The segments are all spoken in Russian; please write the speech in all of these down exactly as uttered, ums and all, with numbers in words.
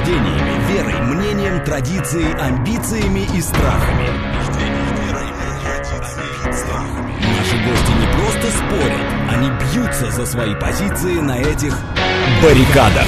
убеждениями, верой, мнением, традицией, амбициями и страхами. Наши гости не просто спорят, они бьются за свои позиции на этих баррикадах.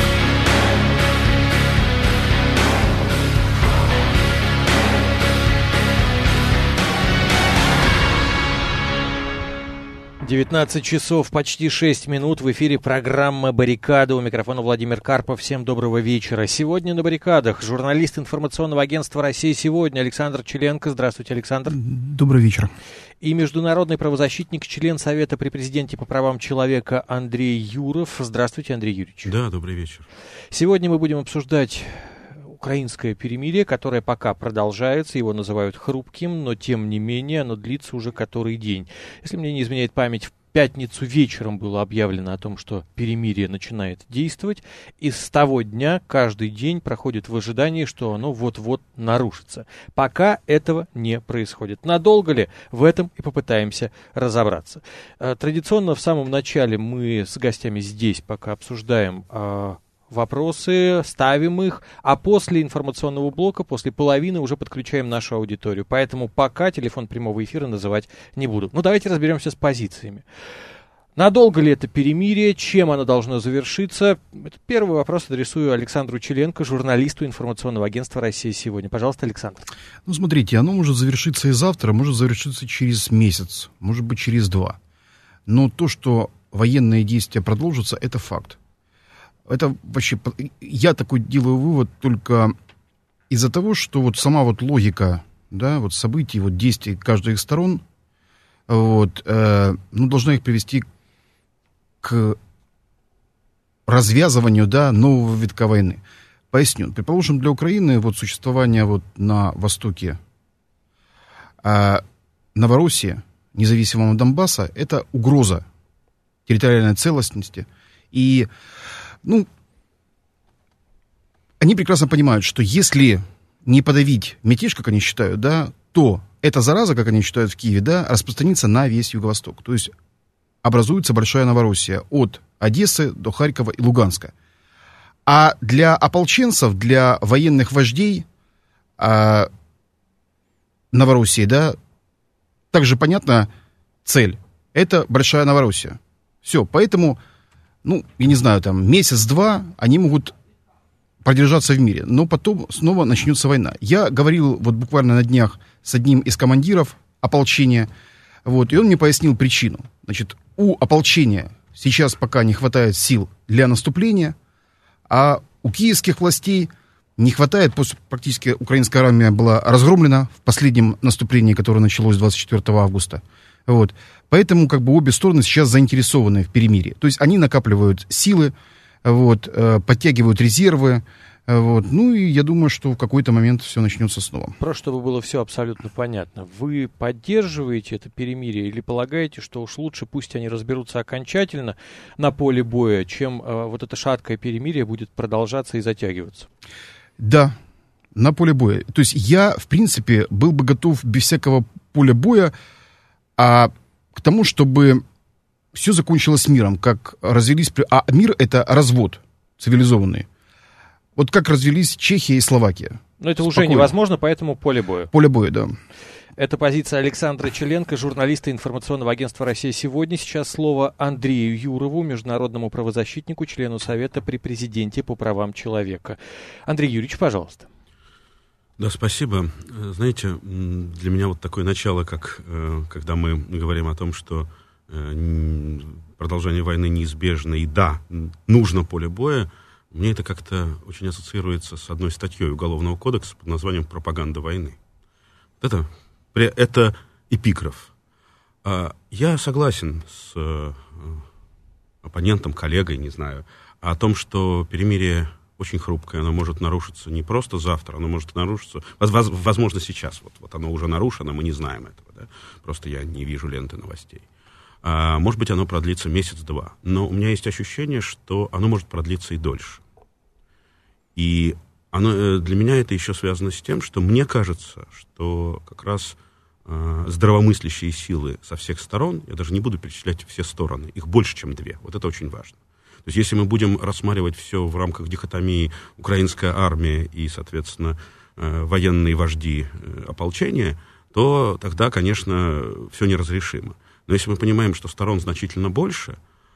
девятнадцать часов, почти шесть минут. В эфире программа «Баррикада». У микрофона Владимир Карпов. Всем доброго вечера. Сегодня на баррикадах журналист информационного агентства «Россия сегодня» Александр Челенко. Здравствуйте, Александр. Добрый вечер. И международный правозащитник, член Совета при президенте по правам человека Андрей Юров. Здравствуйте, Андрей Юрьевич. Да, добрый вечер. Сегодня мы будем обсуждать украинское перемирие, которое пока продолжается, его называют хрупким, но тем не менее оно длится уже который день. Если мне не изменяет память, в пятницу вечером было объявлено о том, что перемирие начинает действовать, и с того дня каждый день проходит в ожидании, что оно вот-вот нарушится. Пока этого не происходит. Надолго ли? В этом и попытаемся разобраться. Традиционно в самом начале мы с гостями здесь пока обсуждаем вопросы, ставим их, а после информационного блока, после половины уже подключаем нашу аудиторию. Поэтому пока телефон прямого эфира называть не буду. Ну, давайте разберемся с позициями. Надолго ли это перемирие? Чем оно должно завершиться? Это первый вопрос адресую Александру Челенко, журналисту информационного агентства «Россия сегодня». Пожалуйста, Александр. Ну, смотрите, оно может завершиться и завтра, может завершиться через месяц, может быть, через два. Но то, что военные действия продолжатся, это факт. Это вообще, я такой делаю вывод только из-за того, что вот сама вот логика, да, вот событий, вот действий каждой из сторон, вот, э, ну, должна их привести к развязыванию, да, нового витка войны. Поясню. Предположим, для Украины вот существование вот на востоке э, Новороссии, независимого Донбасса, это угроза территориальной целостности. И Ну, они прекрасно понимают, что если не подавить мятеж, как они считают, да, то эта зараза, как они считают в Киеве, да, распространится на весь Юго-Восток. То есть образуется большая Новороссия от Одессы до Харькова и Луганска. А для ополченцев, для военных вождей а, Новороссии, да, также понятна цель. Это большая Новороссия. Все, поэтому... Ну, я не знаю, там, месяц-два они могут продержаться в мире, но потом снова начнется война. Я говорил вот буквально на днях с одним из командиров ополчения, вот, и он мне пояснил причину. Значит, у ополчения сейчас пока не хватает сил для наступления, а у киевских властей не хватает, после, практически украинская армия была разгромлена в последнем наступлении, которое началось двадцать четвёртого августа. Вот. Поэтому как бы обе стороны сейчас заинтересованы в перемирии. То есть они накапливают силы, вот, э, подтягивают резервы. Э, вот. Ну и я думаю, что в какой-то момент все начнется снова. Просто чтобы было все абсолютно понятно. Вы поддерживаете это перемирие или полагаете, что уж лучше пусть они разберутся окончательно на поле боя, чем э, вот это шаткое перемирие будет продолжаться и затягиваться? Да, на поле боя. То есть я, в принципе, был бы готов без всякого поля боя, а к тому, чтобы все закончилось миром, как развелись... А мир — это развод цивилизованный. Вот как развелись Чехия и Словакия. Но это Спокойно. Уже невозможно, поэтому поле боя. Поле боя, да. Это позиция Александра Челенко, журналиста информационного агентства «Россия сегодня». Сейчас слово Андрею Юрову, международному правозащитнику, члену Совета при президенте по правам человека. Андрей Юрьевич, пожалуйста. Да, спасибо. Знаете, для меня вот такое начало, как когда мы говорим о том, что продолжение войны неизбежно, и да, нужно поле боя, мне это как-то очень ассоциируется с одной статьей Уголовного кодекса под названием «Пропаганда войны». Это, это эпиграф. Я согласен с оппонентом, коллегой, не знаю, о том, что перемирие очень хрупкое, оно может нарушиться не просто завтра, оно может нарушиться, возможно, сейчас. Вот, вот оно уже нарушено, мы не знаем этого, да? Просто я не вижу ленты новостей. А, может быть, оно продлится месяц-два. Но у меня есть ощущение, что оно может продлиться и дольше. И оно, для меня это еще связано с тем, что мне кажется, что как раз э, здравомыслящие силы со всех сторон, я даже не буду перечислять все стороны, их больше, чем две. Вот это очень важно. То есть если мы будем рассматривать все в рамках дихотомии украинская армия и, соответственно, военные вожди ополчения, то тогда, конечно, все неразрешимо. Но если мы понимаем, что сторон значительно больше,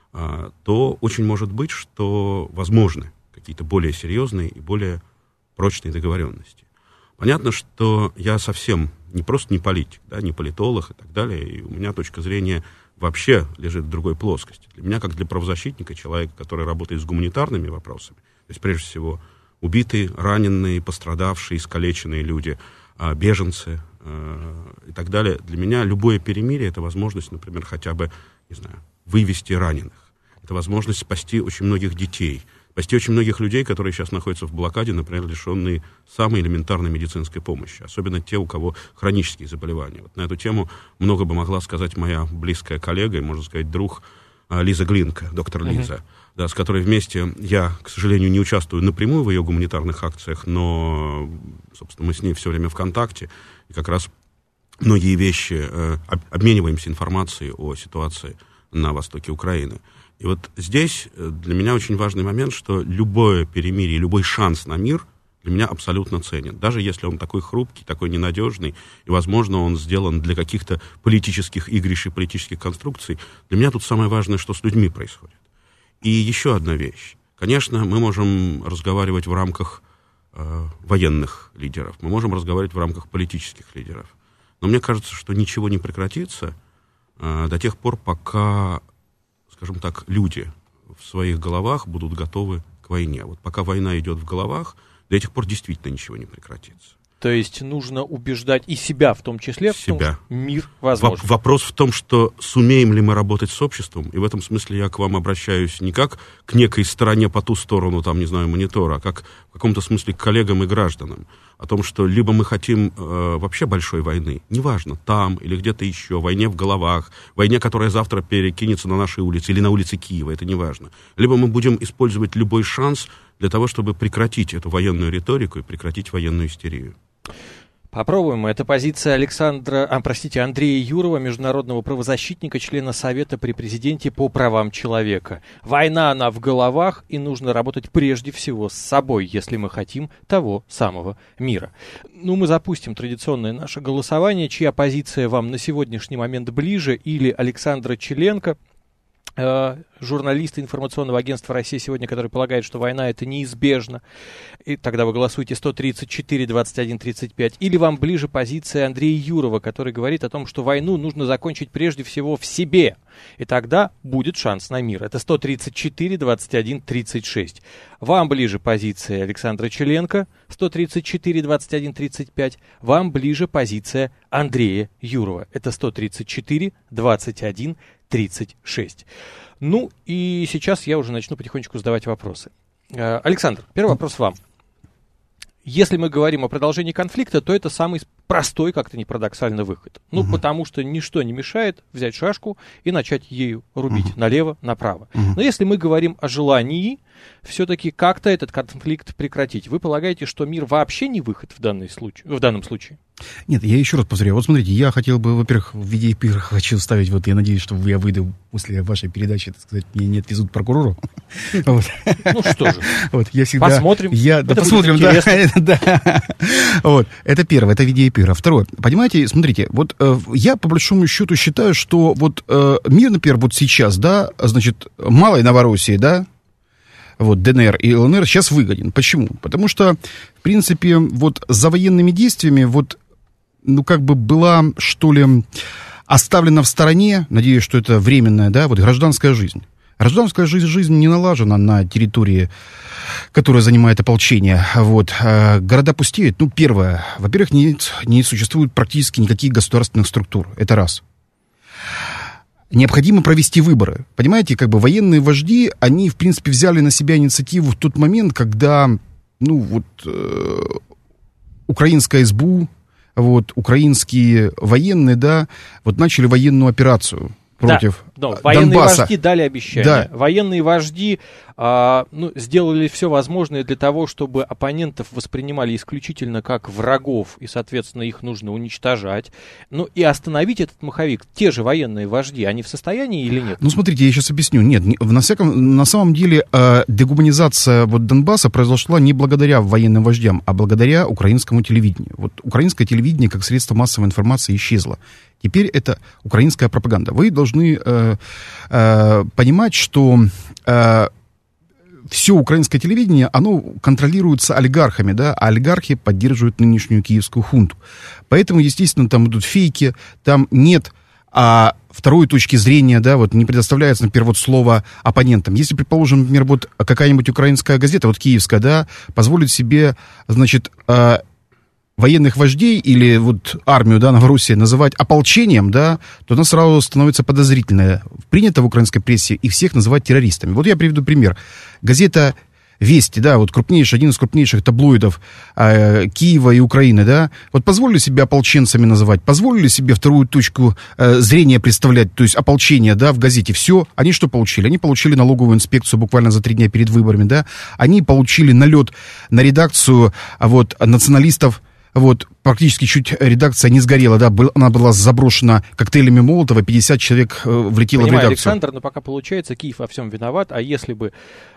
то очень может быть, что возможны какие-то более серьезные и более прочные договоренности. Понятно, что я совсем не просто не политик, да, не политолог и так далее, и у меня точка зрения вообще лежит в другой плоскости. Для меня, как для правозащитника, человека, который работает с гуманитарными вопросами, то есть, прежде всего, убитые, раненые, пострадавшие, искалеченные люди, беженцы и так далее, для меня любое перемирие — это возможность, например, хотя бы, не знаю, вывести раненых. Это возможность спасти очень многих детей, спасти очень многих людей, которые сейчас находятся в блокаде, например, лишенные самой элементарной медицинской помощи, особенно те, у кого хронические заболевания. Вот на эту тему много бы могла сказать моя близкая коллега и, можно сказать, друг Лиза Глинка, доктор uh-huh. Лиза, да, с которой вместе я, к сожалению, не участвую напрямую в ее гуманитарных акциях, но, собственно, мы с ней все время в контакте, и как раз многие вещи, э, обмениваемся информацией о ситуации на востоке Украины. И вот здесь для меня очень важный момент, что любое перемирие, любой шанс на мир для меня абсолютно ценен. Даже если он такой хрупкий, такой ненадежный, и, возможно, он сделан для каких-то политических игрищ и политических конструкций, для меня тут самое важное, что с людьми происходит. И еще одна вещь. Конечно, мы можем разговаривать в рамках э, военных лидеров, мы можем разговаривать в рамках политических лидеров. Но мне кажется, что ничего не прекратится э, до тех пор, пока, скажем так, люди в своих головах будут готовы к войне. Вот пока война идет в головах, до этих пор действительно ничего не прекратится. То есть нужно убеждать и себя в том числе, в том, себя. Что мир возможен. В- вопрос в том, что сумеем ли мы работать с обществом, и в этом смысле я к вам обращаюсь не как к некой стороне по ту сторону, там, не знаю, монитора, а как в каком-то смысле к коллегам и гражданам. О том, что либо мы хотим э, вообще большой войны, неважно, там или где-то еще, войне в головах, войне, которая завтра перекинется на наши улицы или на улицы Киева, это неважно. Либо мы будем использовать любой шанс для того, чтобы прекратить эту военную риторику и прекратить военную истерию. Попробуем. Это позиция Александра, а, простите, Андрея Юрова, международного правозащитника, члена Совета при президенте по правам человека. Война, она в головах, и нужно работать прежде всего с собой, если мы хотим того самого мира. Ну, мы запустим традиционное наше голосование. Чья позиция вам на сегодняшний момент ближе? Или Александра Челенко, э, журналиста информационного агентства «Россия сегодня», который полагает, что война — это неизбежно. И тогда вы голосуете сто тридцать четыре двадцать один тридцать пять. Или вам ближе позиция Андрея Юрова, который говорит о том, что войну нужно закончить прежде всего в себе. И тогда будет шанс на мир. Это сто тридцать четыре двадцать один тридцать шесть. Вам ближе позиция Александра Челенко, сто тридцать четыре двадцать один тридцать пять. Вам ближе позиция Андрея Юрова. Это сто тридцать четыре двадцать один тридцать шесть. Ну и сейчас я уже начну потихонечку задавать вопросы. Александр, первый вопрос вам. Если мы говорим о продолжении конфликта, то это самый простой, как-то не парадоксально, выход. Ну, uh-huh. потому что ничто не мешает взять шашку и начать ею рубить uh-huh. налево, направо. Uh-huh. Но если мы говорим о желании все-таки как-то этот конфликт прекратить, вы полагаете, что мир вообще не выход в, данный случай, в данном случае? Нет, я еще раз повторяю. Вот смотрите, я хотел бы, во-первых, в виде эпиграфа хочу вставить, вот я надеюсь, что я выйду после вашей передачи, так сказать, меня не отвезут к прокурору. Ну что же, посмотрим. Да, посмотрим, да. Вот, это первое, это в виде эпиграфа. Второе, понимаете, смотрите, вот я по большому счету считаю, что вот мир, например, вот сейчас, да, значит, малой Новороссии, да, вот, ДНР и ЛНР сейчас выгоден. Почему? Потому что, в принципе, вот за военными действиями вот, ну, как бы была, что ли, оставлена в стороне, надеюсь, что это временная, да, вот гражданская жизнь. Гражданская жизнь, жизнь не налажена на территории, которая занимает ополчение. Вот. Города пустеют. Ну, первое. Во-первых, не, не существует практически никаких государственных структур. Это раз. Необходимо провести выборы. Понимаете, как бы военные вожди, они, в принципе, взяли на себя инициативу в тот момент, когда, ну, вот, э, украинская СБУ, вот, украинские военные, да, вот, начали военную операцию против да, но военные Донбасса. вожди дали обещание. Да. Военные вожди а, ну, сделали все возможное для того, чтобы оппонентов воспринимали исключительно как врагов, и, соответственно, их нужно уничтожать. Ну и остановить этот маховик. Те же военные вожди, они в состоянии или нет? Ну, смотрите, я сейчас объясню. Нет, не, на, всяком, на самом деле э, дегуманизация вот Донбасса произошла не благодаря военным вождям, а благодаря украинскому телевидению. Вот украинское телевидение как средство массовой информации исчезло. Теперь это украинская пропаганда. Вы должны э, э, понимать, что э, все украинское телевидение, оно контролируется олигархами, да, а олигархи поддерживают нынешнюю киевскую хунту. Поэтому, естественно, там идут фейки, там нет а, второй точки зрения, да, вот не предоставляется, например, вот слово оппонентам. Если, предположим, например, вот какая-нибудь украинская газета, вот киевская, да, позволит себе, значит, э, военных вождей или вот армию, да, Новороссии называть ополчением, да, то она сразу становится подозрительная. Принято в украинской прессе их всех называть террористами. Вот я приведу пример. Газета «Вести», да, вот крупнейший, один из крупнейших таблоидов э, Киева и Украины, да, вот позволили себе ополченцами называть, позволили себе вторую точку э, зрения представлять, то есть ополчение, да, в газете. Все, они что получили? Они получили налоговую инспекцию буквально за три дня перед выборами, да, они получили налет на редакцию, вот, националистов. Вот, практически чуть редакция не сгорела, да, был, она была заброшена коктейлями Молотова, пятьдесят человек э, влетело Понимаю, в редакцию. Александр, но пока получается, Киев во всем виноват, а если бы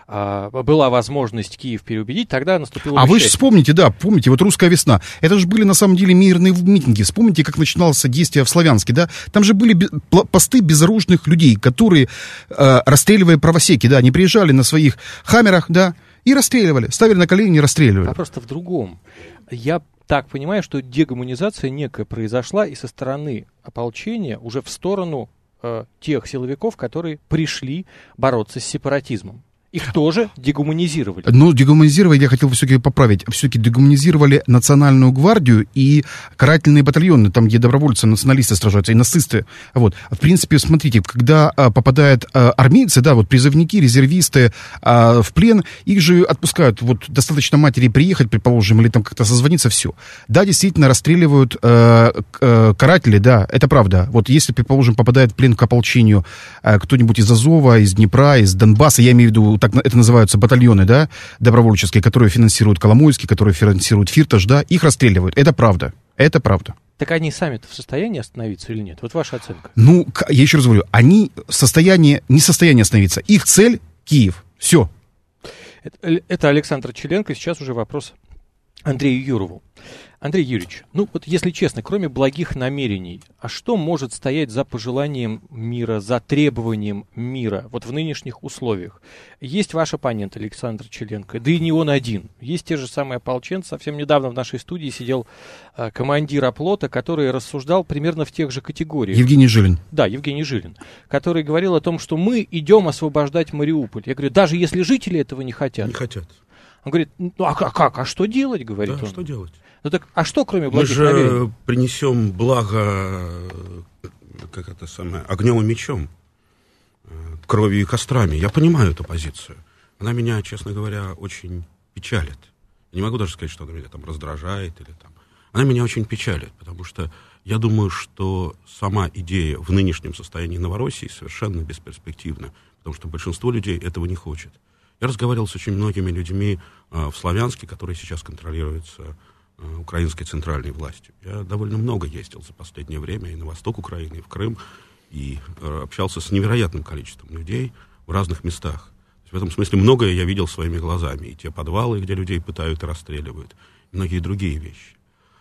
а, была возможность Киев переубедить, тогда наступило А бы вы же счастье. вспомните, да, помните, вот «Русская весна», это же были на самом деле мирные митинги, вспомните, как начиналось действие в Славянске, да, там же были бе- посты безоружных людей, которые, э, расстреливая правосеки, да, они приезжали на своих хаммерах, да, и расстреливали, ставили на колени и расстреливали. А просто в другом. Я так понимаю, что дегуманизация некая произошла и со стороны ополчения уже в сторону э, тех силовиков, которые пришли бороться с сепаратизмом. Их тоже дегуманизировали. Ну, дегуманизировали, я хотел все-таки поправить, все-таки дегуманизировали Национальную гвардию и карательные батальоны, там, где добровольцы, националисты сражаются, и нацисты. Вот. В принципе, смотрите, когда а, попадают а, армейцы, да, вот призывники, резервисты а, в плен, их же отпускают. Вот достаточно матери приехать, предположим, или там как-то созвониться, все. Да, действительно, расстреливают а, а, каратели, да, это правда. Вот если, предположим, попадает в плен к ополчению а, кто-нибудь из Азова, из Днепра, из Донбасса, я имею в виду, так это называются батальоны, да, добровольческие, которые финансируют Коломойский, которые финансируют Фирташ, да, их расстреливают. Это правда. Это правда. Так они сами-то в состоянии остановиться или нет? Вот ваша оценка. Ну, я еще раз говорю, они в состоянии, не в состоянии остановиться. Их цель — Киев. Все. Это, это Александр Челенко. Сейчас уже вопрос Андрею Юрову. Андрей Юрьевич, ну вот если честно, кроме благих намерений, а что может стоять за пожеланием мира, за требованием мира вот в нынешних условиях? Есть ваш оппонент Александр Челенко, да и не он один. Есть те же самые ополченцы. Совсем недавно в нашей студии сидел а, командир оплота, который рассуждал примерно в тех же категориях. Евгений Жилин. Да, Евгений Жилин, который говорил о том, что мы идем освобождать Мариуполь. Я говорю, даже если жители этого не хотят. Не хотят. Он говорит, ну а как, а что делать, говорит Да, он. что делать? Ну так, а что кроме Мы благих же намерений? принесем благо, как это самое, огнем и мечом, кровью и кострами. Я понимаю эту позицию. Она меня, честно говоря, очень печалит. Я не могу даже сказать, что она меня там раздражает или там. Она меня очень печалит, потому что я думаю, что сама идея в нынешнем состоянии Новороссии совершенно бесперспективна, потому что большинство людей этого не хочет. Я разговаривал с очень многими людьми э, в Славянске, которые сейчас контролируются э, украинской центральной властью. Я довольно много ездил за последнее время и на восток Украины, и в Крым, и э, общался с невероятным количеством людей в разных местах. То есть в этом смысле многое я видел своими глазами. И те подвалы, где людей пытают и расстреливают, и многие другие вещи.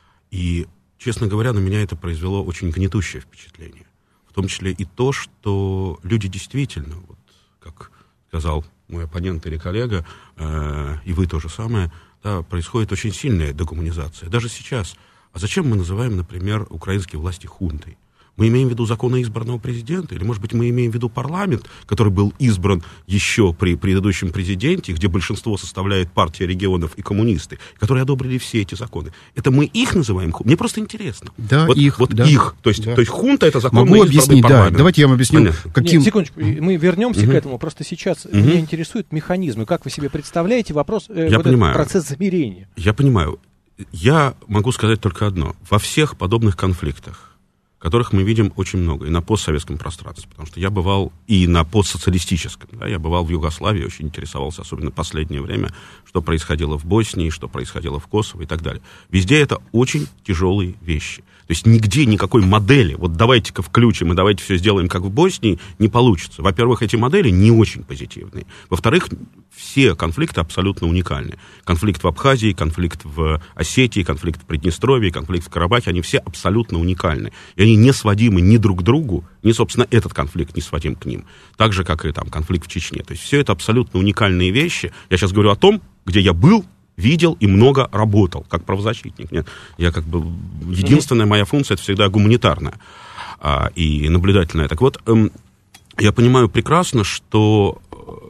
И, честно говоря, на меня это произвело очень гнетущее впечатление. В том числе и то, что люди действительно, вот, как сказал мой оппонент или коллега, э, и вы то же самое, да, происходит очень сильная дегуманизация. Даже сейчас. А зачем мы называем, например, украинские власти хунтой? Мы имеем в виду законно избранного президента? Или, может быть, мы имеем в виду парламент, который был избран еще при предыдущем президенте, где большинство составляет партия регионов и коммунисты, которые одобрили все эти законы? Это мы их называем хунтой? Мне просто интересно. Да, вот, их. Вот да. их. То есть, да. то есть хунта — это законно Могу избранный объяснить, парламент. да. Давайте я вам объясню. Понятно. Каким... Нет, секундочку, мы вернемся Угу. к этому. Просто сейчас Угу. меня интересуют механизмы. Как вы себе представляете вопрос, э, Я вот понимаю. этот процесс замерения? Я понимаю. Я могу сказать только одно. Во всех подобных конфликтах которых мы видим очень много, и на постсоветском пространстве, потому что я бывал и на постсоциалистическом, да, я бывал в Югославии, очень интересовался, особенно в последнее время, что происходило в Боснии, что происходило в Косово и так далее. Везде это очень тяжелые вещи. То есть нигде никакой модели, вот давайте-ка включим и давайте все сделаем, как в Боснии, не получится. Во-первых, эти модели не очень позитивные. Во-вторых, все конфликты абсолютно уникальны. Конфликт в Абхазии, конфликт в Осетии, конфликт в Приднестровье, конфликт в Карабахе, они все абсолютно уникальны. И они не сводимы ни друг к другу, ни, собственно, этот конфликт не сводим к ним. Так же, как и там конфликт в Чечне. То есть все это абсолютно уникальные вещи. Я сейчас говорю о том, где я был, видел и много работал, как правозащитник. Нет, я как бы... Единственная моя функция — это всегда гуманитарная а, и наблюдательная. Так вот, эм, я понимаю прекрасно, что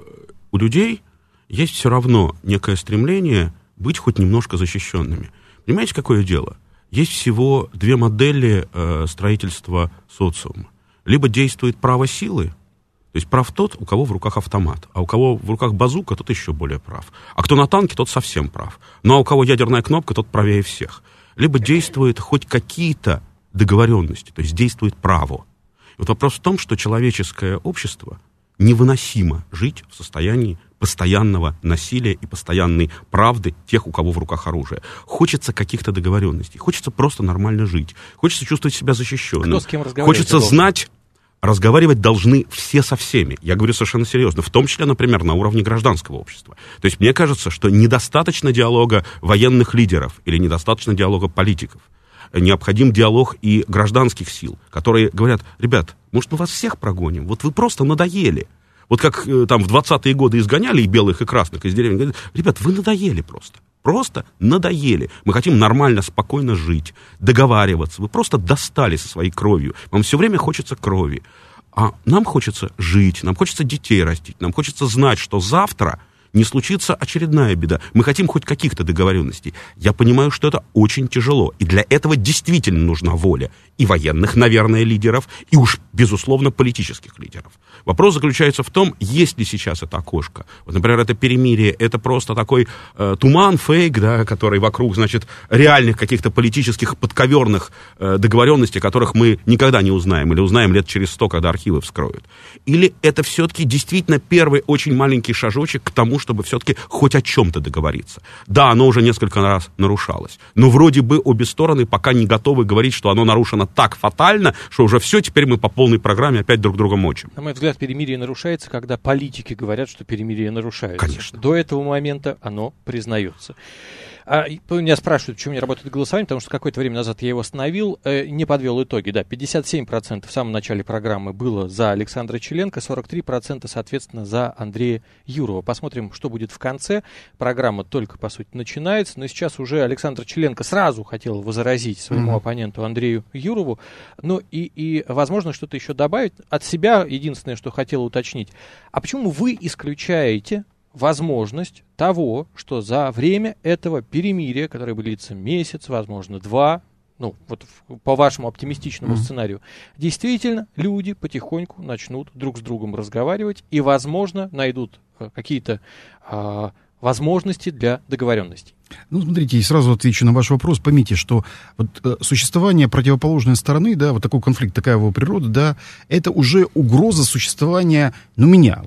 у людей есть все равно некое стремление быть хоть немножко защищенными. Понимаете, какое дело? Есть всего две модели э, строительства социума. Либо действует право силы, то есть прав тот, у кого в руках автомат, а у кого в руках базука, тот еще более прав. А кто на танке, тот совсем прав. Ну а у кого ядерная кнопка, тот правее всех. Либо действуют хоть какие-то договоренности, то есть действует право. И вот вопрос в том, что человеческое общество невыносимо жить в состоянии постоянного насилия и постоянной правды тех, у кого в руках оружие. Хочется каких-то договоренностей, хочется просто нормально жить, хочется чувствовать себя защищенным. Кто с кем разговаривать хочется должен? знать... Разговаривать должны все со всеми. Я говорю совершенно серьезно. В том числе, например, на уровне гражданского общества. То есть мне кажется, что недостаточно диалога военных лидеров или недостаточно диалога политиков. Необходим диалог и гражданских сил, которые говорят: ребят, может, мы вас всех прогоним? Вот вы просто надоели. Вот как э, там в двадцатые годы изгоняли и белых, и красных из деревни. Говорят: ребят, вы надоели просто. Просто надоели. Мы хотим нормально, спокойно жить, договариваться. Вы просто достали со своей кровью. Вам все время хочется крови. А нам хочется жить, нам хочется детей растить, нам хочется знать, что завтра не случится очередная беда. Мы хотим хоть каких-то договоренностей. Я понимаю, что это очень тяжело. И для этого действительно нужна воля. И военных, наверное, лидеров, и уж, безусловно, политических лидеров. Вопрос заключается в том, есть ли сейчас это окошко. Вот, например, это перемирие, это просто такой э, туман, фейк, да, который вокруг, значит, реальных каких-то политических подковерных э, договоренностей, которых мы никогда не узнаем, или узнаем лет через сто, когда архивы вскроют. Или это все-таки действительно первый очень маленький шажочек к тому, чтобы все-таки хоть о чем-то договориться. Да, оно уже несколько раз нарушалось, но вроде бы обе стороны пока не готовы говорить, что оно нарушено так фатально, что уже все, теперь мы по полной программе опять друг друга мочим. На мой взгляд, перемирие нарушается, когда политики говорят, что перемирие нарушается. Конечно. До этого момента оно признается. А, меня спрашивают, почему не работает голосование, потому что какое-то время назад я его остановил, э, не подвел итоги. Да, пятьдесят семь процентов в самом начале программы было за Александра Челенко, сорок три процента, соответственно, за Андрея Юрова. Посмотрим, что будет в конце. Программа только, по сути, начинается, но сейчас уже Александр Челенко сразу хотел возразить своему mm-hmm. оппоненту Андрею Юрову. Ну и, и, возможно, что-то еще добавить. От себя единственное, что хотел уточнить. А почему вы исключаете возможность того, что за время этого перемирия, которое будет длиться месяц, возможно, два, ну, вот в, по вашему оптимистичному mm-hmm. сценарию, действительно люди потихоньку начнут друг с другом разговаривать и, возможно, найдут э, какие-то э, возможности для договоренностей? Ну, смотрите, и сразу отвечу на ваш вопрос. Поймите, что вот, э, существование противоположной стороны, да, вот такой конфликт, такая его природа, да, это уже угроза существования, ну, меня.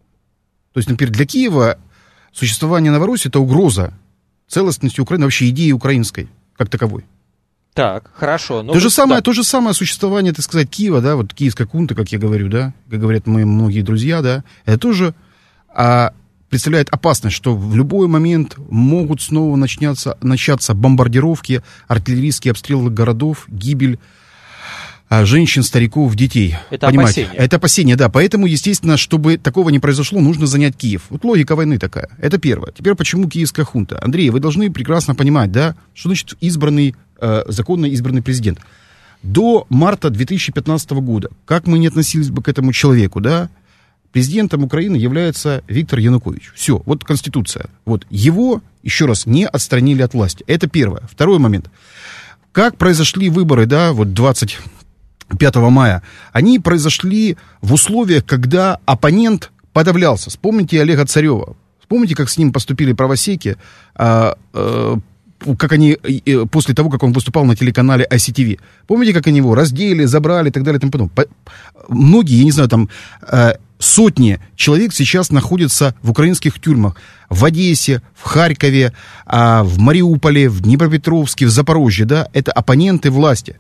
То есть, например, для Киева существование Новороссии — это угроза целостности Украины, вообще идеи украинской, как таковой. Так, хорошо. То, вот, же самое, да. то же самое существование, так сказать, Киева, да, вот киевская хунта, как я говорю, да, как говорят мои многие друзья, да, это тоже а, представляет опасность, что в любой момент могут снова начняться, начаться бомбардировки, артиллерийские обстрелы городов, гибель женщин, стариков, детей. Это понимаете? опасение. Это опасение, да. Поэтому, естественно, чтобы такого не произошло, нужно занять Киев. Вот логика войны такая. Это первое. Теперь, почему киевская хунта? Андрей, вы должны прекрасно понимать, да, что значит избранный, э, законно избранный президент. До марта две тысячи пятнадцатого года, как мы не относились бы к этому человеку, да, президентом Украины является Виктор Янукович. Все, вот Конституция. Вот его, еще раз, не отстранили от власти. Это первое. Второй момент. Как произошли выборы, да, вот двадцать пятого мая, они произошли в условиях, когда оппонент подавлялся. Вспомните Олега Царева. Вспомните, как с ним поступили правосеки, а, а, как они, после того, как он выступал на телеканале ай си ти ви. Помните, как они его раздели, забрали и так далее и тому подобное? Многие, я не знаю, там сотни человек сейчас находятся в украинских тюрьмах. В Одессе, в Харькове, в Мариуполе, в Днепропетровске, в Запорожье, да, это оппоненты власти.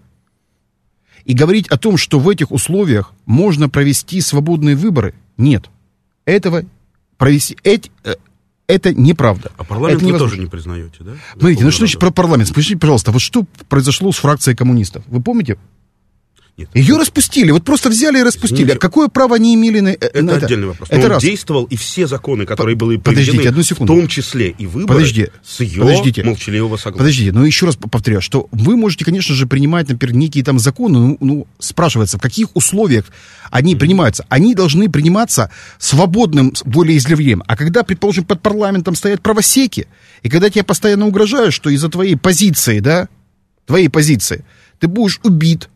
И говорить о том, что в этих условиях можно провести свободные выборы, нет. Этого провести... Эти, это неправда. А парламент это вы тоже не признаете, да? Смотрите, ну что значит про парламент? Скажите, пожалуйста, вот что произошло с фракцией коммунистов? Вы помните? Нет. Ее распустили, вот просто взяли и распустили. Извините, а какое право они имели на это? Это отдельный вопрос. Это он раз. действовал, и все законы, которые были приведены, в том числе и выборы, Подожди. с ее Подождите. молчаливого согласия. Подождите, ну еще раз повторяю, что вы можете, конечно же, принимать, например, некие там законы, ну, ну спрашивается, в каких условиях они mm-hmm. принимаются. Они должны приниматься свободным волеизъявлением. А когда, предположим, под парламентом стоят правосеки, и когда тебе постоянно угрожают, что из-за твоей позиции, да, твоей позиции, ты будешь убит,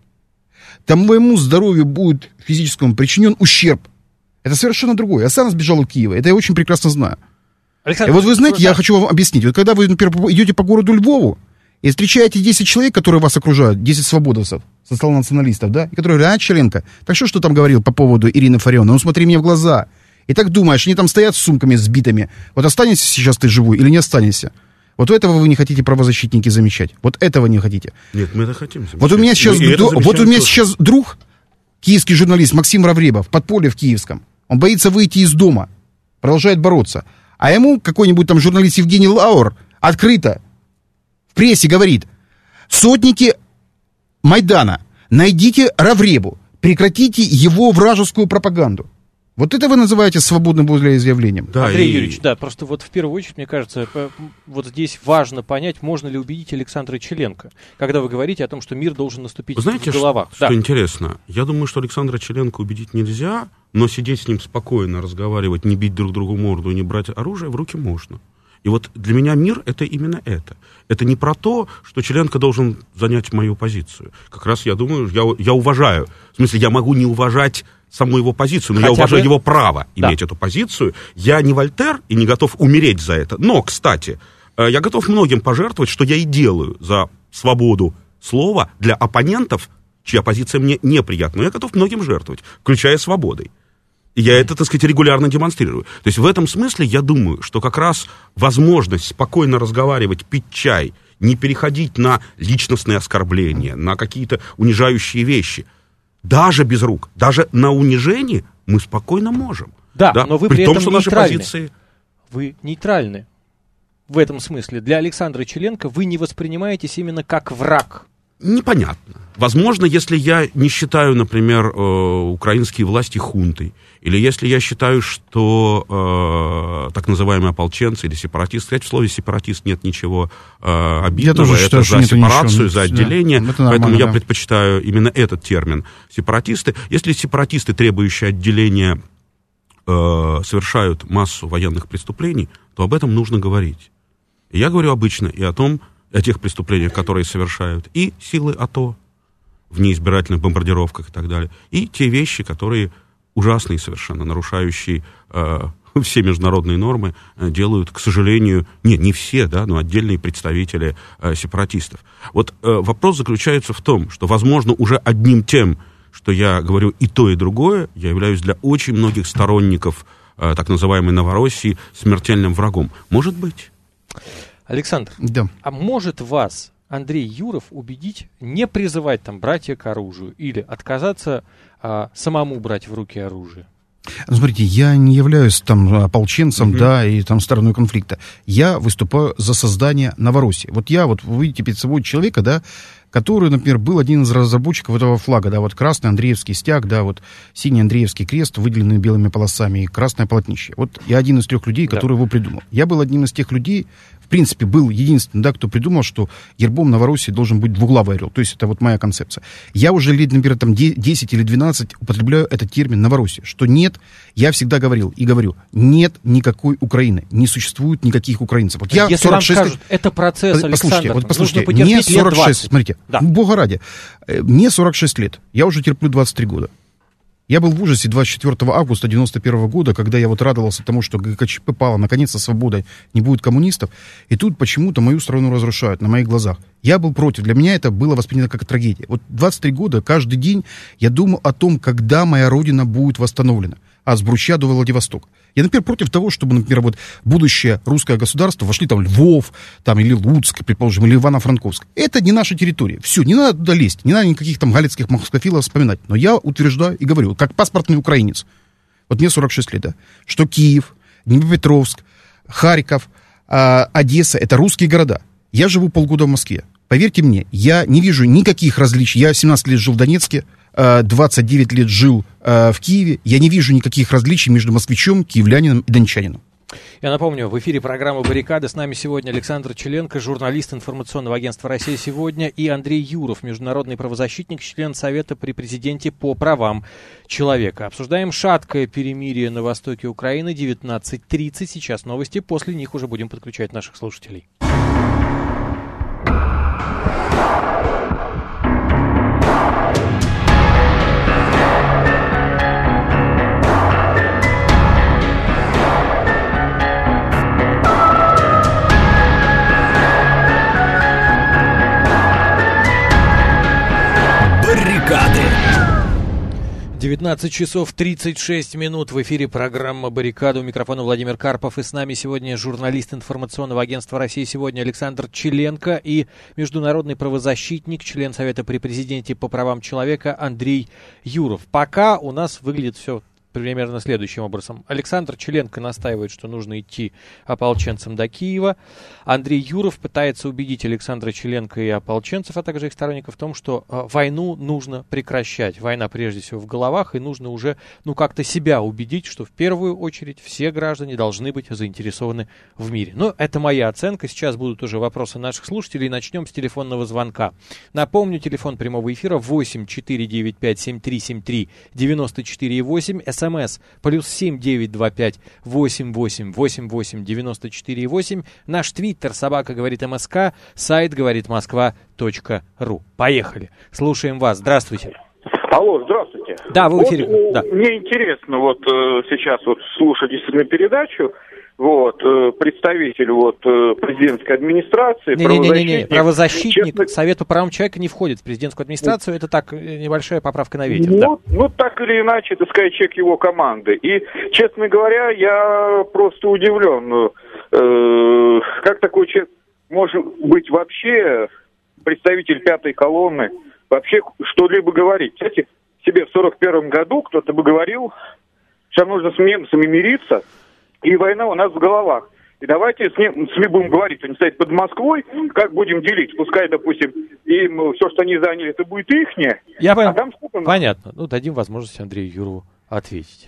твоему здоровью будет физическому причинен ущерб. Это совершенно другое. Ассан сбежал из Киева. Это я очень прекрасно знаю. Александр, и вот вы знаете, я хочу вам объяснить. Вот когда вы, например, идете по городу Львову и встречаете десять человек, которые вас окружают, десять свободовцев, социал-националистов, да, и которые говорят: а, Челенко, так что, что там говорил по поводу Ирины Фарионовны? Ну, смотри мне в глаза. И так думаешь, они там стоят с сумками сбитыми. Вот останешься сейчас ты живой или не останешься? Вот этого вы не хотите, правозащитники, замечать. Вот этого не хотите. Нет, мы это хотим замечать. Вот у меня сейчас, д... вот у меня сейчас друг, киевский журналист Максим Равреба, в подполье в Киевском. Он боится выйти из дома, продолжает бороться. А ему какой-нибудь там журналист Евгений Лаур открыто в прессе говорит: сотники Майдана, найдите Равребу, прекратите его вражескую пропаганду. Вот это вы называете свободным волеизъявлением? Да, Андрей и... Юрьевич, да, просто вот в первую очередь, мне кажется, вот здесь важно понять, можно ли убедить Александра Челенко, когда вы говорите о том, что мир должен наступить Знаете, в головах. Что, да. что интересно? Я думаю, что Александра Челенко убедить нельзя, но сидеть с ним спокойно, разговаривать, не бить друг другу морду и не брать оружие в руки можно. И вот для меня мир — это именно это. Это не про то, что Челенко должен занять мою позицию. Как раз я думаю, я, я уважаю. В смысле, я могу не уважать саму его позицию, но Хотя я уважаю бы... его право да. иметь эту позицию. Я не Вольтер и не готов умереть за это. Но, кстати, я готов многим пожертвовать, что я и делаю за свободу слова для оппонентов, чья позиция мне неприятна. Но я готов многим жертвовать, включая свободой. И я это, так сказать, регулярно демонстрирую. То есть в этом смысле я думаю, что как раз возможность спокойно разговаривать, пить чай, не переходить на личностные оскорбления, на какие-то унижающие вещи, даже без рук, даже на унижении мы спокойно можем. Да, да? но вы при, при том, этом что нейтральны. Наши позиции... Вы нейтральны в этом смысле. Для Александра Челенко вы не воспринимаетесь именно как враг. Непонятно. Возможно, если я не считаю, например, э, украинские власти хунтой, или если я считаю, что э, так называемые ополченцы или сепаратисты, кстати, в слове сепаратист нет ничего э, обидного, это считаю, за сепарацию, за отделение, да, поэтому я да. предпочитаю именно этот термин сепаратисты. Если сепаратисты, требующие отделения, э, совершают массу военных преступлений, то об этом нужно говорить. И я говорю обычно и о том, о тех преступлениях, которые совершают и силы АТО в неизбирательных бомбардировках и так далее, и те вещи, которые ужасные совершенно, нарушающие э, все международные нормы, э, делают, к сожалению, не, не все, да, но отдельные представители э, сепаратистов. Вот э, вопрос заключается в том, что, возможно, уже одним тем, что я говорю и то, и другое, я являюсь для очень многих сторонников э, так называемой Новороссии смертельным врагом. Может быть. Александр, да. а может вас Андрей Юров убедить не призывать там братья к оружию или отказаться а, самому брать в руки оружие? Смотрите, я не являюсь там ополченцем, mm-hmm. да, и там стороной конфликта. Я выступаю за создание Новороссии. Вот я, вот вы видите перед собой человека, да, который, например, был один из разработчиков этого флага, да, вот красный Андреевский стяг, да, вот синий Андреевский крест, выделенный белыми полосами, и красное полотнище. Вот я один из трех людей, который да. его придумал. Я был одним из тех людей, в принципе, был единственным, да, кто придумал, что гербом Новороссии должен быть двуглавый орел. То есть это вот моя концепция. Я уже лет, например, там десять или двенадцать употребляю этот термин Новороссия, что нет, я всегда говорил и говорю, нет никакой Украины, не существует никаких украинцев. Вот я Если сорок шесть вам скажут, лет... это процесс, послушайте, Александр, вот послушайте, нужно мне потерпеть сорок шесть, лет двадцать. Смотрите, да. Бога ради, мне сорок шесть лет, я уже терплю двадцать три года. Я был в ужасе двадцать четвёртого августа девяносто первого года, когда я вот радовался тому, что ГКЧП пала, наконец-то свобода, не будет коммунистов, и тут почему-то мою страну разрушают на моих глазах. Я был против, для меня это было воспринято как трагедия. Вот двадцать три года, каждый день я думал о том, когда моя родина будет восстановлена, от Сбручья до Владивостока. Я, например, против того, чтобы, например, вот будущее русское государство вошли там Львов, там, или Луцк, предположим, или Ивано-Франковск. Это не наша территория. Все, не надо туда лезть, не надо никаких там галицких москофилов вспоминать. Но я утверждаю и говорю, как паспортный украинец, вот мне сорок шесть лет, да, что Киев, Днепропетровск, Харьков, э, Одесса — это русские города. Я живу полгода в Москве. Поверьте мне, я не вижу никаких различий. Я семнадцать лет жил в Донецке, двадцать девять лет жил э, в Киеве. Я не вижу никаких различий между москвичом, киевлянином и дончанином. Я напомню, в эфире программа «Баррикады». С нами сегодня Александр Челенко, журналист информационного агентства «Россия сегодня», и Андрей Юров, международный правозащитник, член Совета при президенте по правам человека. Обсуждаем шаткое перемирие на востоке Украины, девятнадцать тридцать. Сейчас новости, после них уже будем подключать наших слушателей. девятнадцать часов тридцать шесть минут, в эфире программа «Баррикада». У микрофона Владимир Карпов, и с нами сегодня журналист информационного агентства «Россия сегодня» Александр Челенко и международный правозащитник, член Совета при президенте по правам человека Андрей Юров. Пока у нас выглядит все примерно следующим образом. Александр Челенко настаивает, что нужно идти ополченцам до Киева. Андрей Юров пытается убедить Александра Челенко и ополченцев, а также их сторонников в том, что э, войну нужно прекращать. Война прежде всего в головах, и нужно уже, ну, как-то себя убедить, что в первую очередь все граждане должны быть заинтересованы в мире. Но это моя оценка. Сейчас будут уже вопросы наших слушателей. Начнем с телефонного звонка. Напомню, телефон прямого эфира восемь четыре девять пять семь три семь три девять четыре восемь. СМС плюс семь девять два пять восемь восемь восемь восемь девяносто четыре восемь. Наш твиттер собака говорит МСК, сайт говорит Москва точка ру. Поехали. Слушаем вас. Здравствуйте. Алло, здравствуйте. Да, вы в эфире. Вот, да. Мне интересно вот э, сейчас вот слушать действительно передачу. Вот, э, представитель вот э, президентской администрации, Не-не-не, правозащитник честно... Совет по правам человека не входит в президентскую администрацию, это так, небольшая поправка на ветер. Ну, да. ну, так или иначе, так сказать, человек его команды. И, честно говоря, я просто удивлен, э, как такой человек может быть вообще представитель пятой колонны, вообще что-либо говорить. Кстати, себе в сорок первом году кто-то бы говорил, что нужно с немцами мириться, и война у нас в головах. И давайте с ними, с ними будем говорить, они стоят под Москвой, как будем делить? Пускай, допустим, им все, что они заняли, это будет ихнее. Я понял. А там сколько... Понятно. Ну, дадим возможность Андрею Юрову ответить.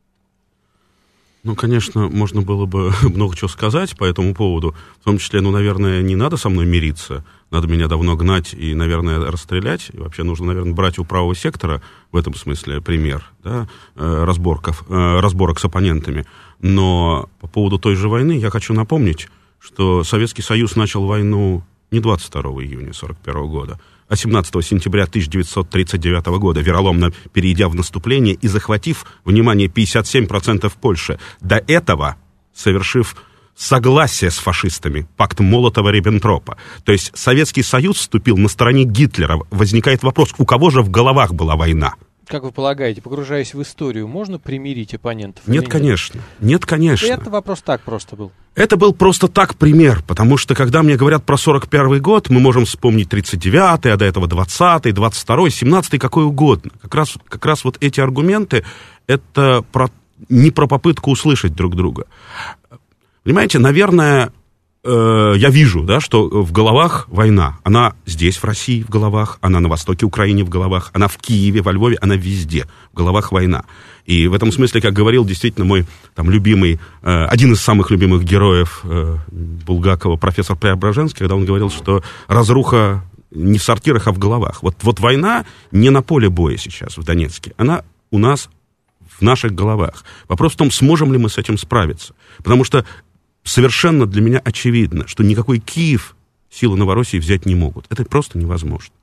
Ну, конечно, можно было бы много чего сказать по этому поводу. В том числе, ну, наверное, не надо со мной мириться. Надо меня давно гнать и, наверное, расстрелять. И вообще нужно, наверное, брать у правого сектора в этом смысле пример, да, разборков, разборок с оппонентами. Но по поводу той же войны я хочу напомнить, что Советский Союз начал войну не двадцать второго июня сорок первого года, а семнадцатого сентября тысяча девятьсот тридцать девятого года, вероломно перейдя в наступление и захватив, внимание, пятьдесят семь процентов Польши. До этого совершив согласие с фашистами, пакт Молотова-Риббентропа. То есть Советский Союз вступил на стороне Гитлера. Возникает вопрос, у кого же в головах была война? Как вы полагаете, погружаясь в историю, можно примирить оппонентов? Нет, конечно. Нет, конечно. Это вопрос так просто был. Это был просто так пример, потому что, когда мне говорят про сорок первый год, мы можем вспомнить тридцать девятый, а до этого двадцатый, двадцать второй, семнадцатый, какой угодно. Как раз, как раз вот эти аргументы, это про, не про попытку услышать друг друга. Понимаете, наверное, э, я вижу, да, что в головах война. Она здесь, в России, в головах, она на востоке Украины в головах, она в Киеве, во Львове, она везде, в головах война. И в этом смысле, как говорил действительно мой там любимый, э, один из самых любимых героев э, Булгакова, профессор Преображенский, когда он говорил, что разруха не в сортирах, а в головах. Вот, вот война не на поле боя сейчас в Донецке, она у нас в наших головах. Вопрос в том, сможем ли мы с этим справиться. Потому что совершенно для меня очевидно, что никакой Киев силы Новороссии взять не могут. Это просто невозможно.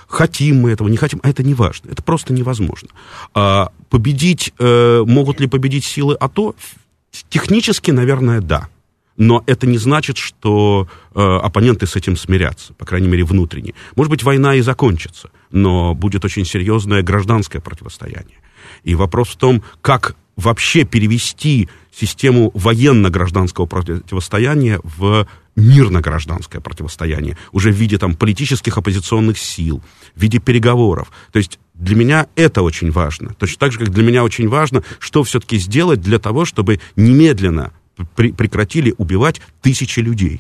хотим мы этого, не хотим, а это не важно. Это просто невозможно. А победить, э, могут ли победить силы АТО? Технически, наверное, да. Но это не значит, что э, оппоненты с этим смирятся, по крайней мере, внутренне. Может быть, война и закончится, но будет очень серьезное гражданское противостояние. И вопрос в том, как вообще перевести систему военно-гражданского противостояния в мирно-гражданское противостояние, уже в виде там, политических оппозиционных сил, в виде переговоров. То есть для меня это очень важно. Точно так же, как для меня очень важно, что все-таки сделать для того, чтобы немедленно при- прекратили убивать тысячи людей.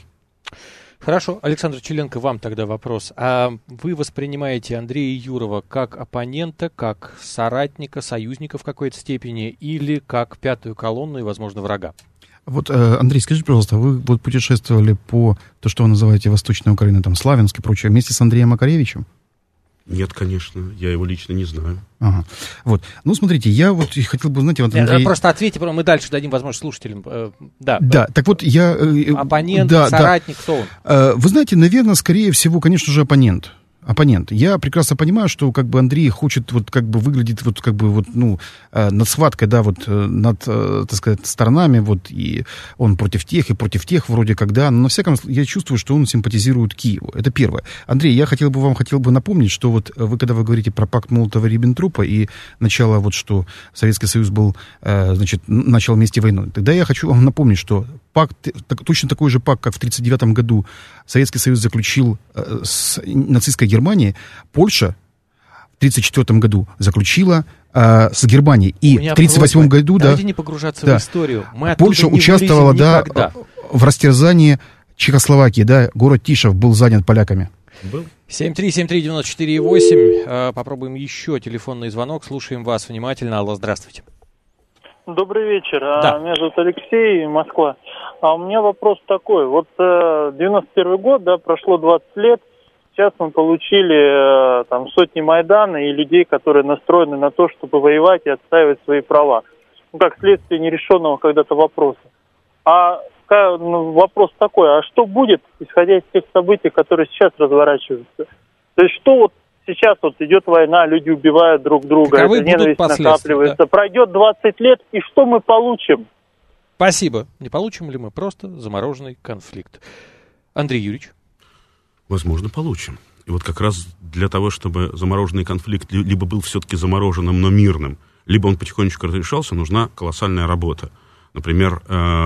Хорошо. Александр Челенко, вам тогда вопрос. А вы воспринимаете Андрея Юрова как оппонента, как соратника, союзника в какой-то степени, или как пятую колонну и, возможно, врага? Вот, Андрей, скажите, пожалуйста, вы вот путешествовали по, то, что вы называете Восточной Украиной, там, Славянск и прочее, вместе с Андреем Макаревичем? Нет, конечно, я его лично не знаю. Ага. Вот. Ну, смотрите, я вот хотел бы, знаете, вот Андрей... Просто ответьте, мы дальше дадим возможность слушателям. Да, да, так вот я... Оппонент, да, соратник, да. кто он? Вы знаете, наверное, скорее всего, конечно же, оппонент. Оппонент. Я прекрасно понимаю, что как бы Андрей хочет вот как бы выглядит вот как бы вот ну э, над схваткой, да, вот э, над, э, так сказать, сторонами, вот и он против тех и против тех вроде как, да, но на всяком случае я чувствую, что он симпатизирует Киеву. Это первое. Андрей, я хотел бы вам хотел бы напомнить, что вот вы когда вы говорите про пакт Молотова-Риббентропа и начало вот что Советский Союз был, э, значит, начал вместе войну, тогда я хочу вам напомнить, что пакт, так, точно такой же пакт, как в тридцать девятом году Советский Союз заключил э, с нацистской Германией, Польша в тридцать четвёртом году заключила э, с Германией. И в тридцать восьмом году... Давайте да, не погружаться да, в историю. Мы Польша не участвовала, да, никогда. в растерзании Чехословакии, да, город Тишев был занят поляками. Был? семь три семь три девять четыре восемь. Э, попробуем еще телефонный звонок. Слушаем вас внимательно. Алло, здравствуйте. Добрый вечер. Да. Меня зовут Алексей, Москва. А у меня вопрос такой. Вот девяносто первый год, да, прошло двадцать лет. Сейчас мы получили там сотни Майдана и людей, которые настроены на то, чтобы воевать и отстаивать свои права. Ну, как следствие нерешенного когда-то вопроса. А ну, вопрос такой, а что будет, исходя из тех событий, которые сейчас разворачиваются? То есть что вот сейчас вот идет война, люди убивают друг друга, Каковы эта ненависть накапливается. Да. Пройдет двадцать лет, и что мы получим? Спасибо. Не получим ли мы просто замороженный конфликт? Андрей Юрьевич? Возможно, получим. И вот как раз для того, чтобы замороженный конфликт либо был все-таки замороженным, но мирным, либо он потихонечку разрешался, нужна колоссальная работа. Например,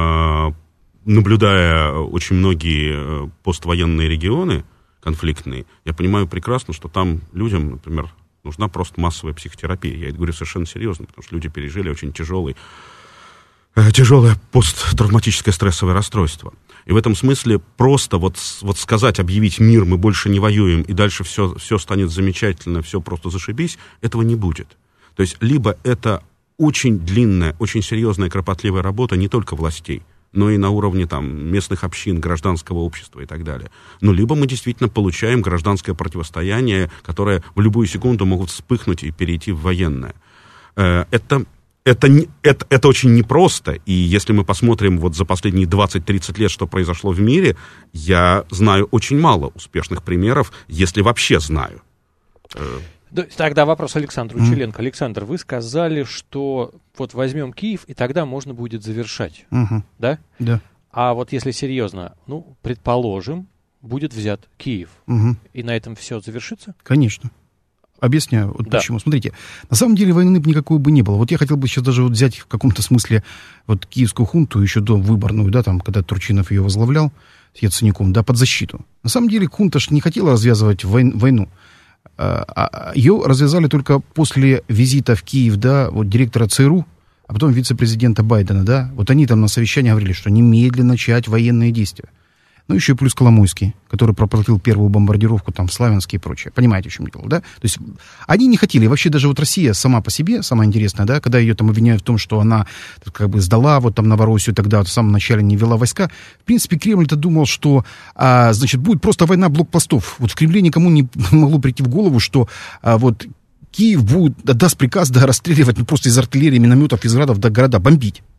наблюдая очень многие поствоенные регионы конфликтные, я понимаю прекрасно, что там людям, например, нужна просто массовая психотерапия. Я это говорю совершенно серьезно, потому что люди пережили очень тяжелый, тяжелое посттравматическое стрессовое расстройство. И в этом смысле просто вот, вот сказать, объявить мир, мы больше не воюем, и дальше все, все станет замечательно, все просто зашибись, этого не будет. То есть либо это очень длинная, очень серьезная, кропотливая работа не только властей, но и на уровне там, местных общин, гражданского общества и так далее. Ну, либо мы действительно получаем гражданское противостояние, которое в любую секунду могут вспыхнуть и перейти в военное. Это... Это, это, это очень непросто, и если мы посмотрим вот за последние двадцать-тридцать лет, что произошло в мире, я знаю очень мало успешных примеров, если вообще знаю. Тогда вопрос Александру mm. Челенко. Александр, вы сказали, что вот возьмем Киев, и тогда можно будет завершать, uh-huh. да? Да. А вот если серьезно, ну, предположим, будет взят Киев, uh-huh. и на этом все завершится? Конечно. Объясняю, вот да. почему. Смотрите, на самом деле войны никакой бы не было. Вот я хотел бы сейчас даже вот взять в каком-то смысле вот киевскую хунту, еще до выборную, да, там, когда Турчинов ее возглавлял с Яценюком, да, под защиту. На самом деле хунта ж не хотела развязывать войну. А ее развязали только после визита в Киев, да, вот директора ЦРУ, а потом вице-президента Байдена, да. Вот они там на совещании говорили, что немедленно начать военные действия. Ну, еще и плюс Коломойский, который проплатил первую бомбардировку там в Славянске и прочее. Понимаете, о чем дело, да? То есть они не хотели. Вообще даже вот Россия сама по себе, самое интересное, да, когда ее там обвиняют в том, что она как бы сдала вот там Новороссию тогда, в самом начале не вела войска. В принципе, Кремль-то думал, что, а, значит, будет просто война блокпостов. Вот в Кремле никому не могло прийти в голову, что а, вот Киев будет, даст приказ, да, расстреливать ну, просто из артиллерии, минометов, из градов, да, города, бомбить.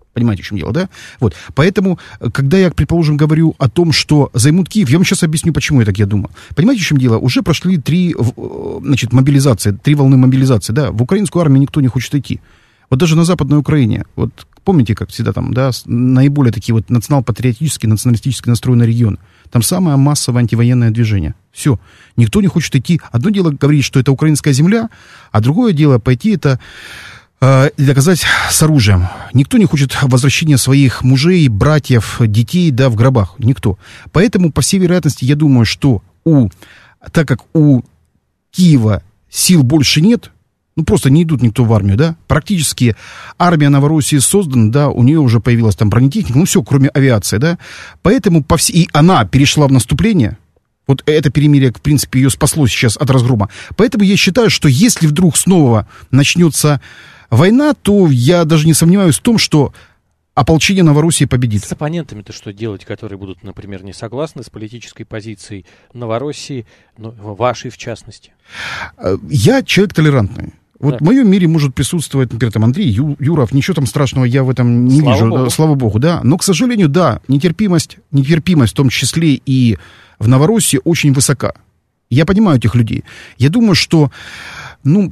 Понимаете, в чем дело, да? Вот. Поэтому, когда я, предположим, говорю о том, что займут Киев, я вам сейчас объясню, почему я так я думаю. Понимаете, в чем дело? Уже прошли три, значит, мобилизации, три волны мобилизации, да? В украинскую армию никто не хочет идти. Вот даже на Западной Украине, вот помните, как всегда там, да, наиболее такие вот национал-патриотические, националистически настроенные регионы. Там самое массовое антивоенное движение. Все. Никто не хочет идти. Одно дело говорить, что это украинская земля, а другое дело пойти это э, доказать с оружием. Никто не хочет возвращения своих мужей, братьев, детей, да, в гробах. Никто. Поэтому, по всей вероятности, я думаю, что у, так как у Киева сил больше нет, ну, просто не идут никто в армию, да. Практически армия Новороссии создана, да, у нее уже появилась там бронетехника, ну, все, кроме авиации, да. Поэтому по всей... И она перешла в наступление. Вот это перемирие, в принципе, ее спасло сейчас от разгрома. Поэтому я считаю, что если вдруг снова начнется война, то я даже не сомневаюсь в том, что ополчение Новороссии победит. С оппонентами-то что делать, которые будут, например, не согласны с политической позицией Новороссии, ну, вашей в частности? Я человек толерантный. Вот да. В моем мире может присутствовать, например, там Андрей Ю, Юров, ничего там страшного я в этом не слава вижу, Богу. Да, слава богу, да. Но, к сожалению, да, нетерпимость, нетерпимость в том числе и в Новороссии очень высока. Я понимаю этих людей. Я думаю, что, ну,